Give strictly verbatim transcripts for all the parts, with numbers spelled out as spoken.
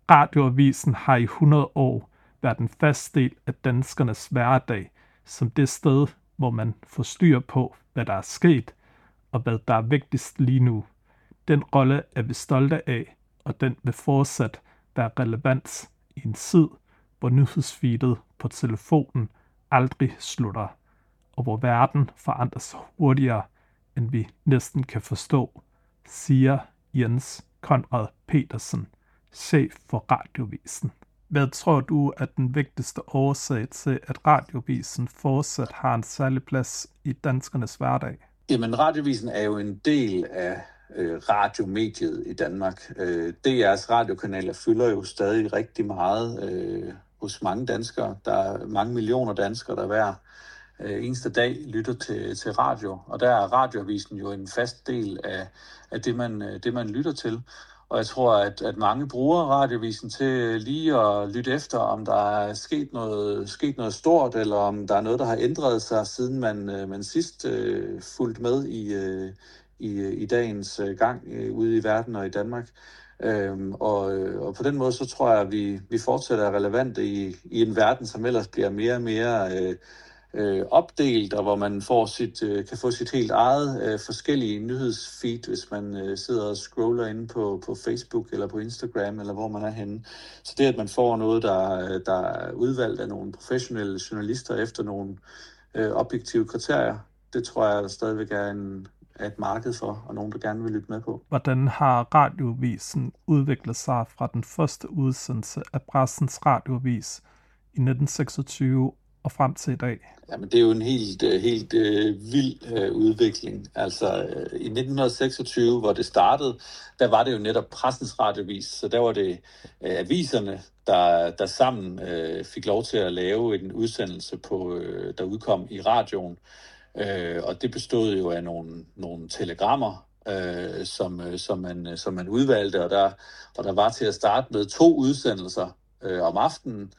Radioavisen har i hundrede år været en fast del af danskernes hverdag, som det sted, hvor man får styr på, hvad der er sket, og hvad der er vigtigst lige nu. Den rolle er vi stolte af, og den vil fortsat være relevant i en tid, hvor nyhedsfeedet på telefonen aldrig slutter, og hvor verden forandrer sig hurtigere, end vi næsten kan forstå, siger Jens Conrad Petersen, chef for Radioavisen. Hvad tror du er den vigtigste årsag til, at Radioavisen fortsat har en særlig plads i danskernes hverdag? Jamen, Radioavisen er jo en del af øh, radiomediet i Danmark. Øh, D R's radiokanaler fylder jo stadig rigtig meget øh, hos mange danskere. Der er mange millioner danskere, der hver øh, eneste dag lytter til, til radio. Og der er Radioavisen jo en fast del af, af det, man, det, man lytter til. Og jeg tror, at, at mange bruger Radioavisen til lige at lytte efter, om der er sket noget, sket noget stort, eller om der er noget, der har ændret sig, siden man, man sidst øh, fulgte med i, øh, i, i dagens gang øh, ude i verden og i Danmark. Øhm, og, og på den måde, så tror jeg, at vi, vi fortsætter er relevante i, i en verden, som ellers bliver mere og mere øh, øh, opdelt, og hvor man får sit, øh, kan få sit helt eget øh, forskellige nyhedsfeed, hvis man øh, sidder og scroller inde på, på Facebook eller på Instagram, eller hvor man er henne. Så det, at man får noget, der, der er udvalgt af nogle professionelle journalister efter nogle øh, objektive kriterier, det tror jeg stadigvæk er en er et marked for, og nogen, der gerne vil lytte med på. Hvordan har Radioavisen udviklet sig fra den første udsendelse af Pressens Radioavis i nitten seksogtyve og frem til i dag? Jamen, det er jo en helt, helt uh, vild uh, udvikling. Altså, uh, i nitten seksogtyve, hvor det startede, der var det jo netop Pressens Radioavis, så der var det uh, aviserne, der, der sammen uh, fik lov til at lave en udsendelse, på, uh, der udkom i radioen. Uh, og det bestod jo af nogle, nogle telegrammer, uh, som, uh, som, man, som man udvalgte, og der, og der var til at starte med to udsendelser uh, om aftenen.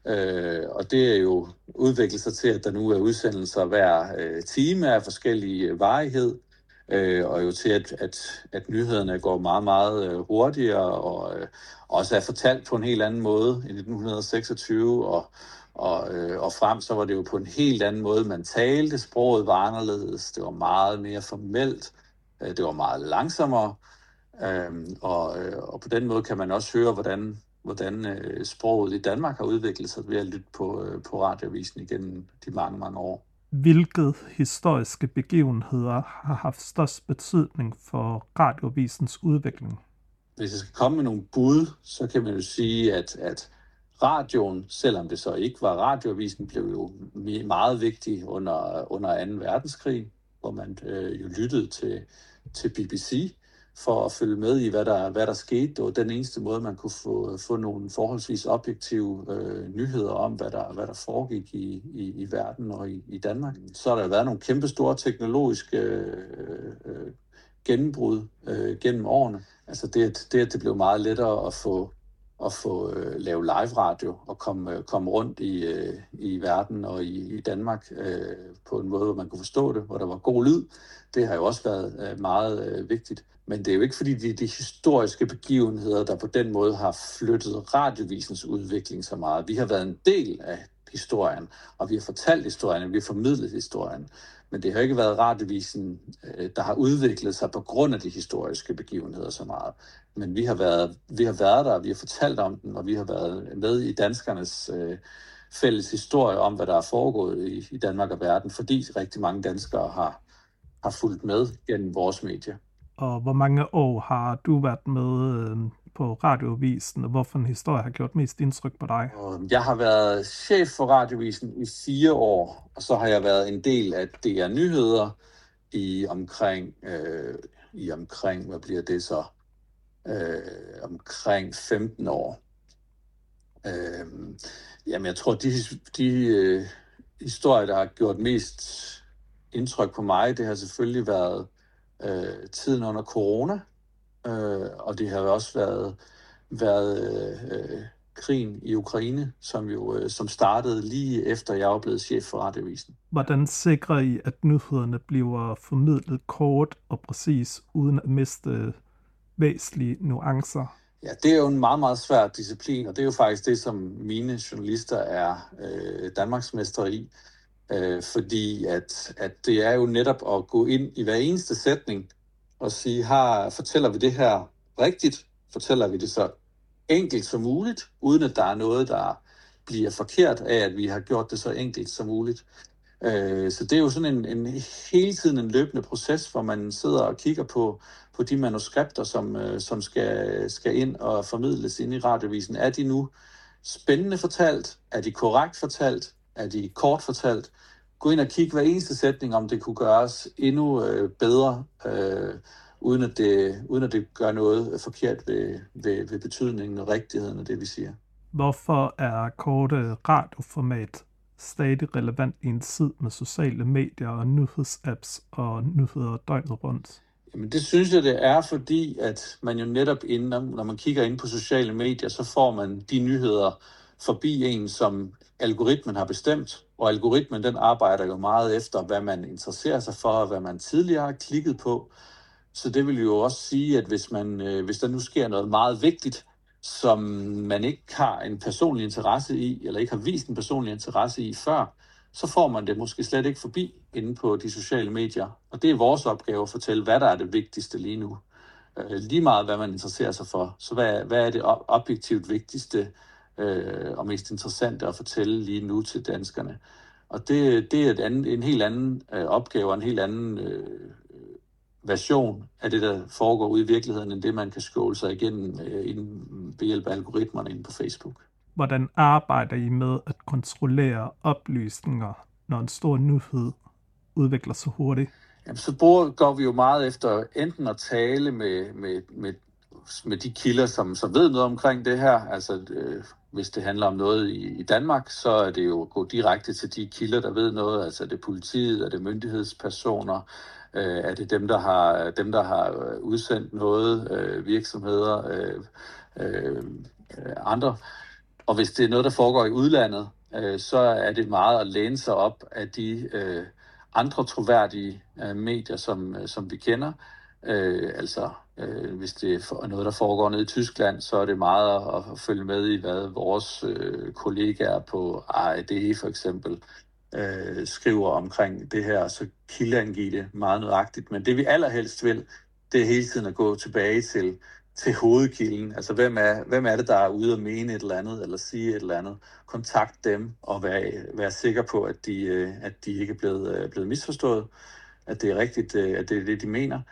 Uh, og det er jo udviklet sig til, at der nu er udsendelser hver uh, time af forskellige uh, varighed, uh, og jo til, at, at, at nyhederne går meget, meget uh, hurtigere, og uh, også er fortalt på en helt anden måde i nitten seksogtyve, og, og, uh, og frem så var det jo på en helt anden måde, man talte. Sproget var anderledes, det var meget mere formelt, uh, det var meget langsommere, uh, og, uh, og på den måde kan man også høre, hvordan hvordan øh, sproget i Danmark har udviklet sig ved at lytte på, øh, på Radioavisen igennem de mange, mange år. Hvilke historiske begivenheder har haft størst betydning for Radioavisens udvikling? Hvis jeg skal komme med nogle bud, så kan man jo sige, at, at radioen, selvom det så ikke var Radioavisen, blev jo meget vigtig under, under anden verdenskrig, hvor man øh, jo lyttede til, til B B C, for at følge med i, hvad der, hvad der skete. Det var den eneste måde, man kunne få, få nogle forholdsvis objektive øh, nyheder om, hvad der, hvad der foregik i, i, i verden og i, i Danmark. Så har der været nogle kæmpe store teknologiske øh, øh, gennembrud øh, gennem årene. Altså det, det, at det blev meget lettere at få at få øh, lave live radio og komme, øh, komme rundt i, øh, i verden og i, i Danmark øh, på en måde, hvor man kunne forstå det, hvor der var god lyd. Det har jo også været øh, meget øh, vigtigt. Men det er jo ikke fordi de, de historiske begivenheder, der på den måde har flyttet Radioavisens udvikling så meget. Vi har været en del af historien, og vi har fortalt historien, og vi har formidlet historien. Men det har ikke været Radioavisen, der har udviklet sig på grund af de historiske begivenheder så meget. Men vi har været, vi har været der, og vi har fortalt om den, og vi har været med i danskernes øh, fælles historie om, hvad der er foregået i, i Danmark og verden, fordi rigtig mange danskere har, har fulgt med gennem vores medier. Og hvor mange år har du været med øh, på Radioavisen, og hvorfor en historie har gjort mest indtryk på dig? Jeg har været chef for Radioavisen i fire år, og så har jeg været en del af D R Nyheder i omkring, øh, i omkring, hvad bliver det så, øh, omkring femten år. Øh, jamen, jeg tror, de, de øh, historier, der har gjort mest indtryk på mig, det har selvfølgelig været øh, tiden under corona, øh, og det har også været, været øh, krigen i Ukraine, som jo øh, som startede lige efter jeg var blevet chef for Radioavisen. Hvordan sikrer I, at nyhederne bliver formidlet kort og præcis, uden at miste væsentlige nuancer? Ja, det er jo en meget, meget svær disciplin, og det er jo faktisk det, som mine journalister er øh, Danmarksmestre i. Øh, fordi at, at det er jo netop at gå ind i hver eneste sætning og sige, har, fortæller vi det her rigtigt? Fortæller vi det så enkelt som muligt, uden at der er noget, der bliver forkert af, at vi har gjort det så enkelt som muligt? Øh, så det er jo sådan en, en hele tiden en løbende proces, hvor man sidder og kigger på, på de manuskripter, som, øh, som skal, skal ind og formidles ind i radiovisen. Er de nu spændende fortalt? Er de korrekt fortalt? Er de kort fortalt? Gå ind og kigge hver eneste sætning, om det kunne gøres endnu øh, bedre, øh, uden, at det, uden at det gør noget forkert ved, ved, ved betydningen og rigtigheden af det, vi siger. Hvorfor er korte radioformat stadig relevant i en tid med sociale medier og nyhedsapps og nyheder døgnet rundt? Jamen det synes jeg, det er, fordi at man jo netop inden, når man kigger ind på sociale medier, så får man de nyheder forbi en, som algoritmen har bestemt. Og algoritmen, den arbejder jo meget efter, hvad man interesserer sig for, og hvad man tidligere har klikket på. Så det vil jo også sige, at hvis, man, øh, hvis der nu sker noget meget vigtigt, som man ikke har en personlig interesse i, eller ikke har vist en personlig interesse i før, så får man det måske slet ikke forbi inde på de sociale medier. Og det er vores opgave at fortælle, hvad der er det vigtigste lige nu. Øh, lige meget, hvad man interesserer sig for. Så hvad, hvad er det objektivt vigtigste øh, og mest interessante at fortælle lige nu til danskerne? Og det, det er et andet, en helt anden øh, opgave og en helt anden øh, version af det, der foregår ude i virkeligheden, end det, man kan skåle sig igennem øh, inden, ved hjælp af algoritmerne inde på Facebook. Hvordan arbejder I med at kontrollere oplysninger, når en stor nyhed udvikler sig hurtigt? Jamen, så bruger, går vi jo meget efter enten at tale med, med, med, med de kilder, som, som ved noget omkring det her. Altså, øh, hvis det handler om noget i, i Danmark, så er det jo at gå direkte til de kilder, der ved noget. Altså, er det politiet, er det myndighedspersoner, øh, er det dem, der har, dem, der har udsendt noget, øh, virksomheder, øh, øh, andre. Og hvis det er noget, der foregår i udlandet, øh, så er det meget at læne sig op af de øh, andre troværdige øh, medier, som, øh, som vi kender. Øh, altså, øh, hvis det er noget, der foregår nede i Tyskland, så er det meget at, at følge med i, hvad vores øh, kollegaer på A R D for eksempel øh, skriver omkring det her, så kildeangive det meget nøjagtigt. Men det vi allerhelst vil, det er hele tiden at gå tilbage til til hovedkilden. Altså, hvem er, hvem er det, der er ude at mene et eller andet, eller sige et eller andet? Kontakt dem, og være, være sikker på, at de, at de ikke er blevet, blevet misforstået, at det er rigtigt, at det er det, de mener.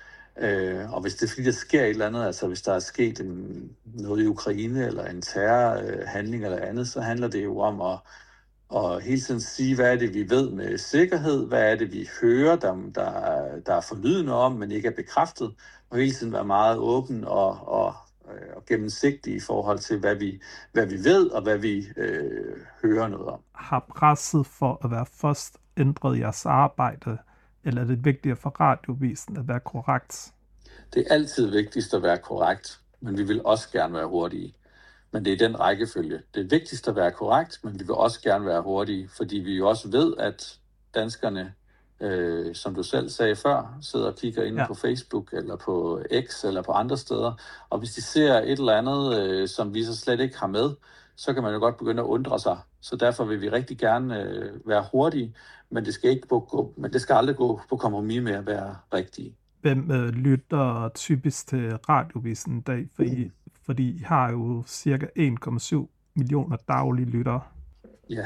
Og hvis det er fordi, der sker et eller andet, altså hvis der er sket en, noget i Ukraine, eller en terrorhandling eller andet, så handler det jo om at, at hele tiden sige, hvad er det, vi ved med sikkerhed, hvad er det, vi hører, der, der, der er forlydende om, men ikke er bekræftet, og hele tiden være meget åben og, og, og gennemsigtig i forhold til, hvad vi, hvad vi ved, og hvad vi øh, hører noget om. Har presset for at være først ændret jeres arbejde, eller er det vigtigere for radiovisen at være korrekt? Det er altid vigtigst at være korrekt, men vi vil også gerne være hurtige. Men det er den rækkefølge. Det er vigtigst at være korrekt, men vi vil også gerne være hurtige, fordi vi jo også ved, at danskerne, øh, som du selv sagde før, sidder og kigger inde ja. på Facebook, eller på X, eller på andre steder. Og hvis de ser et eller andet, øh, som vi så slet ikke har med, så kan man jo godt begynde at undre sig. Så derfor vil vi rigtig gerne øh, være hurtige, men det skal ikke gå, men det skal aldrig gå på kompromis med at være rigtige. Hvem øh, lytter typisk til radiovisen i dag? For I, fordi I har jo cirka en komma syv millioner daglige lyttere. Ja,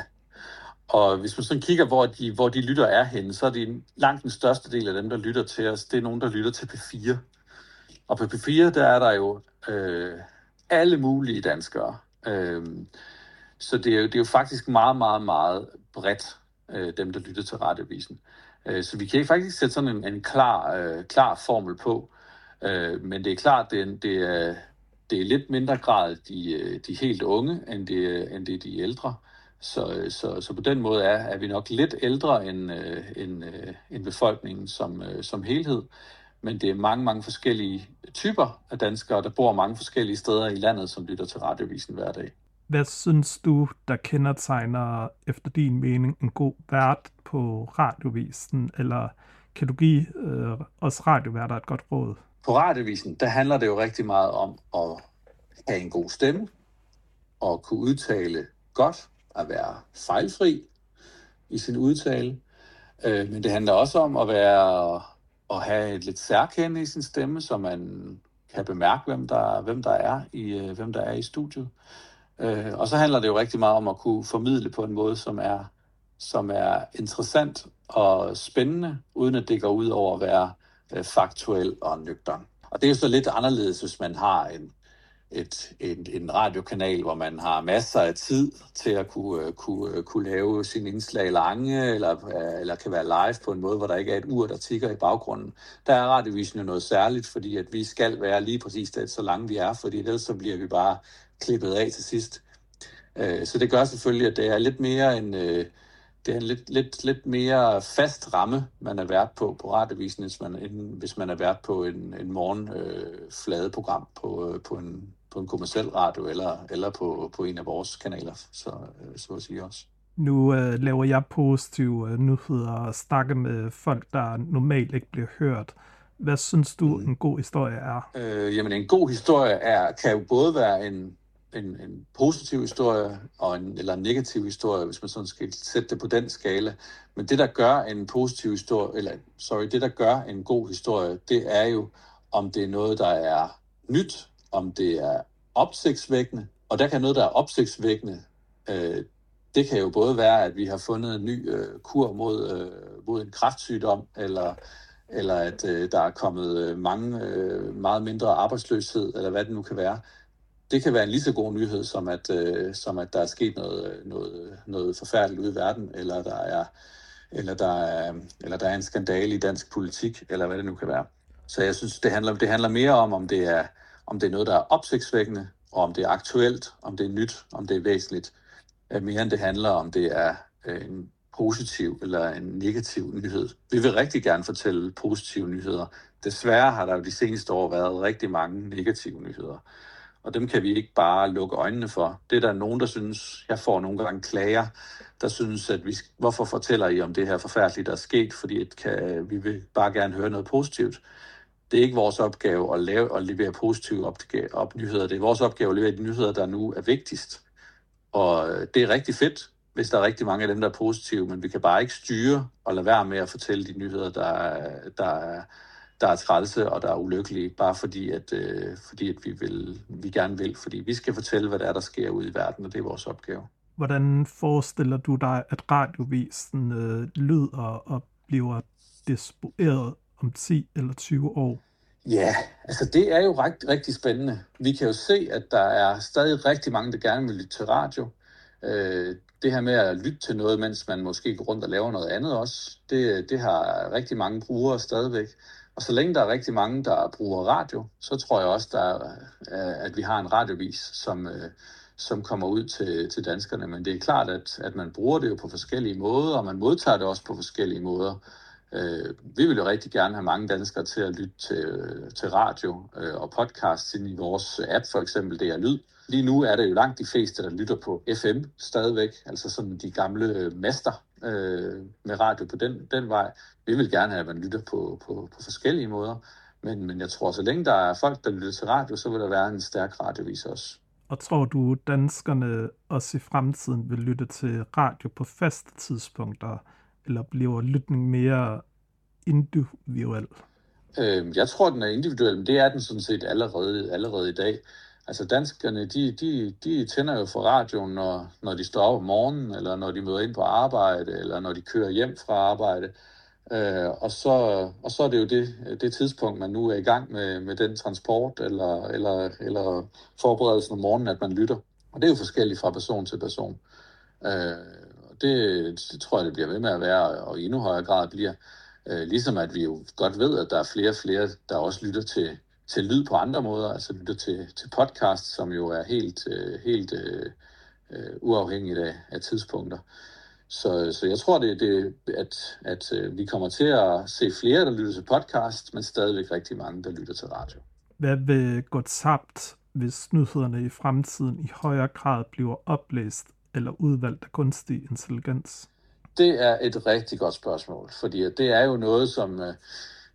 og hvis man sådan kigger, hvor de, hvor de lytter er henne, så er det langt den største del af dem, der lytter til os, det er nogen, der lytter til P fire. Og på P fire, der er der jo øh, alle mulige danskere. Øh, så det er, jo, det er jo faktisk meget, meget, meget bredt, øh, dem, der lytter til radiovisen. Øh, så vi kan ikke faktisk sætte sådan en, en klar, øh, klar formel på. Øh, men det er klart, det er, det er, det er lidt mindre grad de, de helt unge, end det, end det de ældre. Så, så, så på den måde er, er vi nok lidt ældre end, end, end befolkningen som, som helhed. Men det er mange, mange forskellige typer af danskere, der bor mange forskellige steder i landet, som lytter til radiovisen hver dag. Hvad synes du, der kendetegner efter din mening en god vært på radiovisen? Eller kan du give øh, os radioværter et godt råd? På radiovisen, der handler det jo rigtig meget om at have en god stemme og kunne udtale godt, at være fejlfri i sin udtale. Øh, men det handler også om at være at have et lidt særkende i sin stemme, så man kan bemærke, hvem der, hvem der er i hvem der er i studiet. Øh, og så handler det jo rigtig meget om at kunne formidle på en måde, som er som er interessant og spændende, uden at det går ud over at være øh, faktuel og nøgtern. Og det er jo så lidt anderledes, hvis man har en Et, en, en radiokanal, hvor man har masser af tid til at kunne, kunne, kunne lave sine indslag lange, eller, eller kan være live på en måde, hvor der ikke er et ur, der tikker i baggrunden. Der er radiovisen jo noget særligt, fordi at vi skal være lige præcis det, så lange vi er, fordi ellers så bliver vi bare klippet af til sidst. Så det gør selvfølgelig, at det er lidt mere en, det er en lidt, lidt, lidt mere fast ramme, man er vært på på radiovisen, hvis man, hvis man er vært på en, en morgenfladeprogram øh, på, på en på en kommerciel radio, eller, eller på, på en af vores kanaler, så, så at sige også. Nu øh, laver jeg positive øh, nyheder og snakker med folk, der normalt ikke bliver hørt. Hvad synes du, mm. en god historie er? Øh, jamen, en god historie er, kan jo både være en, en, en positiv historie, og en, eller en negativ historie, hvis man sådan skal sætte det på den skala. Men det, der gør en positiv historie, eller sorry, det, der gør en god historie, det er jo, om det er noget, der er nyt, om det er opsigtsvækkende, og der kan noget, der er opsigtsvækkende, øh, det kan jo både være, at vi har fundet en ny øh, kur mod, øh, mod en kræftsygdom, eller, eller at øh, der er kommet mange, øh, meget mindre arbejdsløshed, eller hvad det nu kan være. Det kan være en lige så god nyhed, som at, øh, som at der er sket noget, noget, noget forfærdeligt ude i verden, eller der, er, eller, der er, eller der er en skandale i dansk politik, eller hvad det nu kan være. Så jeg synes, det handler, det handler mere om, om det er om det er noget, der er opsigtsvækkende, og om det er aktuelt, om det er nyt, om det er væsentligt. Mere end det handler om, det er en positiv eller en negativ nyhed. Vi vil rigtig gerne fortælle positive nyheder. Desværre har der jo de seneste år været rigtig mange negative nyheder. Og dem kan vi ikke bare lukke øjnene for. Det er der nogen, der synes, jeg får nogle gange klager, der synes, at vi, hvorfor fortæller I om det her forfærdelige, der er sket, fordi et kan, vi vil bare gerne høre noget positivt. Det er ikke vores opgave at lave og levere positive op, op nyheder. Det er vores opgave at levere de nyheder, der nu er vigtigst. Og det er rigtig fedt, hvis der er rigtig mange af dem, der er positive, men vi kan bare ikke styre og lade være med at fortælle de nyheder, der er, der er, der er trælse og der er ulykkelige, bare fordi, at, øh, fordi at vi, vil, vi gerne vil. Fordi vi skal fortælle, hvad der er, der sker ude i verden, og det er vores opgave. Hvordan forestiller du dig, at radiovisen øh, lyder og bliver distribueret om ti eller tyve år? Ja, altså det er jo rigtig, rigtig spændende. Vi kan jo se, at der er stadig rigtig mange, der gerne vil lytte til radio. Øh, det her med at lytte til noget, mens man måske går rundt og laver noget andet også, det, det har rigtig mange brugere stadigvæk. Og så længe der er rigtig mange, der bruger radio, så tror jeg også, der er, at vi har en radiovis, som, som kommer ud til, til danskerne. Men det er klart, at, at man bruger det jo på forskellige måder, og man modtager det også på forskellige måder. Vi vil jo rigtig gerne have mange danskere til at lytte til, til radio og podcast i vores app, for eksempel D R Lyd. Lige nu er det jo langt de fleste, der lytter på F M stadigvæk, altså sådan de gamle master øh, med radio på den, den vej. Vi vil gerne have, at man lytter på, på, på forskellige måder, men, men jeg tror, så længe der er folk, der lytter til radio, så vil der være en stærk radiovis også. Og tror du, danskerne også i fremtiden vil lytte til radio på faste tidspunkter, eller bliver lytning mere individuel? Øh, jeg tror, den er individuel, men det er den sådan set allerede, allerede i dag. Altså danskerne, de, de, de tænder jo for radioen, når, når de står op om morgenen, eller når de møder ind på arbejde, eller når de kører hjem fra arbejde. Øh, og, så, og så er det jo det, det tidspunkt, man nu er i gang med, med den transport, eller, eller, eller forberedelsen om morgenen, at man lytter. Og det er jo forskelligt fra person til person. Øh, og det, det tror jeg, det bliver ved med at være, og i endnu højere grad bliver. Øh, ligesom at vi jo godt ved, at der er flere og flere, der også lytter til til lyd på andre måder, altså lytter til, til podcast, som jo er helt, øh, helt øh, øh, uafhængigt af, af tidspunkter. Så, så jeg tror, det, det, at, at øh, vi kommer til at se flere, der lytter til podcast, men stadigvæk rigtig mange, der lytter til radio. Hvad vil gå tabt, hvis nyhederne i fremtiden i højere grad bliver oplæst eller udvalgt af kunstig intelligens? Det er et rigtig godt spørgsmål, fordi det er jo noget, som... Øh,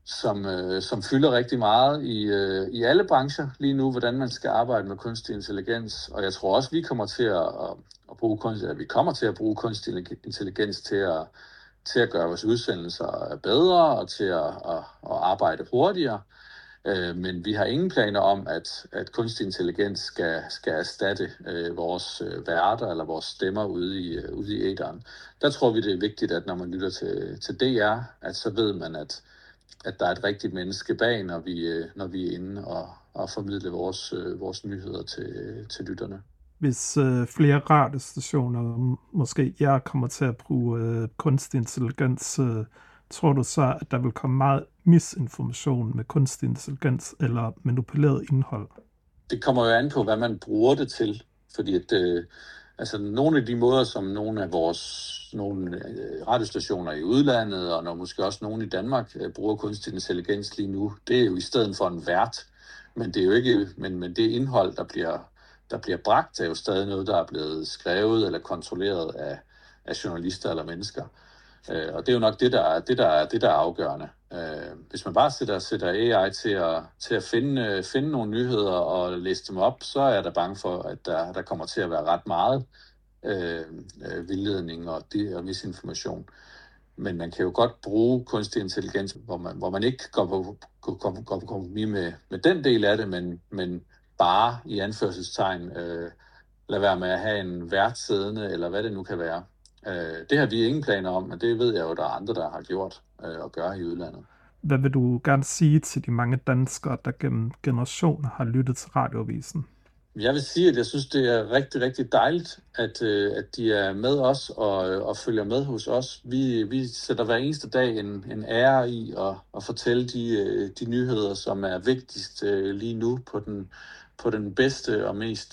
som, øh, som fylder rigtig meget i, øh, i alle brancher lige nu, hvordan man skal arbejde med kunstig intelligens. Og jeg tror også, vi kommer til at, at, at bruge kunstig, at vi kommer til at bruge kunstig intelligens til at, til at gøre vores udsendelser bedre og til at, at, at arbejde hurtigere. Øh, men vi har ingen planer om, at, at kunstig intelligens skal, skal erstatte øh, vores øh, værter eller vores stemmer ude i, øh, ude i æteren. Der tror vi, det er vigtigt, at når man lytter til, til D R, at så ved man, at at der er et rigtigt menneske bag, når vi, når vi er inde og, og formidler vores, vores nyheder til, til lytterne. Hvis øh, flere radiostationer, måske jeg kommer til at bruge øh, kunstig intelligens, øh, tror du så, at der vil komme meget misinformation med kunstig intelligens eller manipuleret indhold? Det kommer jo an på, hvad man bruger det til, fordi at, øh, altså, nogle af de måder, som nogle af vores nogle radiostationer i udlandet, og når måske også nogle i Danmark bruger kunstig intelligens lige nu, det er jo i stedet for en vært, men det er jo ikke, men, men det indhold, der bliver, der bliver bragt, er jo stadig noget, der er blevet skrevet eller kontrolleret af, af journalister eller mennesker. Øh, og det er jo nok det, der er, det, der er, det, der er afgørende. Øh, hvis man bare sætter, sætter A I til at, til at finde, finde nogle nyheder og læse dem op, så er jeg da bange for, at der, der kommer til at være ret meget øh, vildledning og, det, og misinformation. Men man kan jo godt bruge kunstig intelligens, hvor man, hvor man ikke går på, går, går, går på kompromis med, med den del af det, men, men bare i anførselstegn øh, lade være med at have en vært siddende, eller hvad det nu kan være. Øh, det har vi ingen planer om, men det ved jeg jo, der er andre, der har gjort øh, og gør i udlandet. Hvad vil du gerne sige til de mange danskere, der gennem generationer har lyttet til Radioavisen? Jeg vil sige, at jeg synes, det er rigtig, rigtig dejligt, at, at de er med os og, og følger med hos os. Vi, vi sætter hver eneste dag en, en ære i at, at fortælle de, de nyheder, som er vigtigst lige nu på den, på den bedste og mest,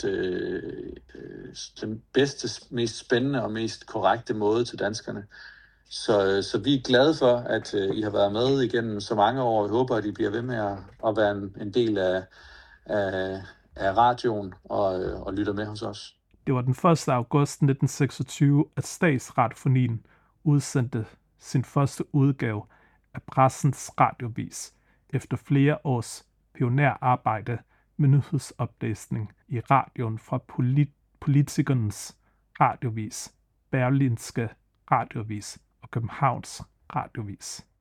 den bedste, mest spændende og mest korrekte måde til danskerne. Så, så vi er glade for, at I har været med igennem så mange år, og vi håber, at I bliver ved med at, at være en, en del af, af af radioen og, og lytter med hos os. Det var den første august nitten seksogtyve, at Statsradiofonien udsendte sin første udgave af Pressens Radioavis efter flere års pionerarbejde med nyhedsoplæsning i radioen fra polit- Politikernes Radioavis, Berlinske Radioavis og Københavns Radioavis.